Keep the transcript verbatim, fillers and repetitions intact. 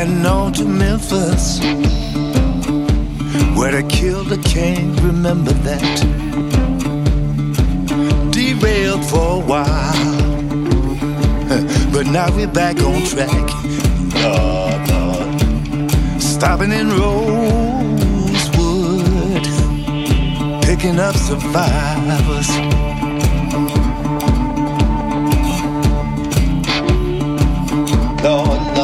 riding on to Memphis, where they killed the king, remember that. Derailed for a while, but now we're back on track. Lord, Lord. Stopping in Rosewood, picking up survivors. Lord.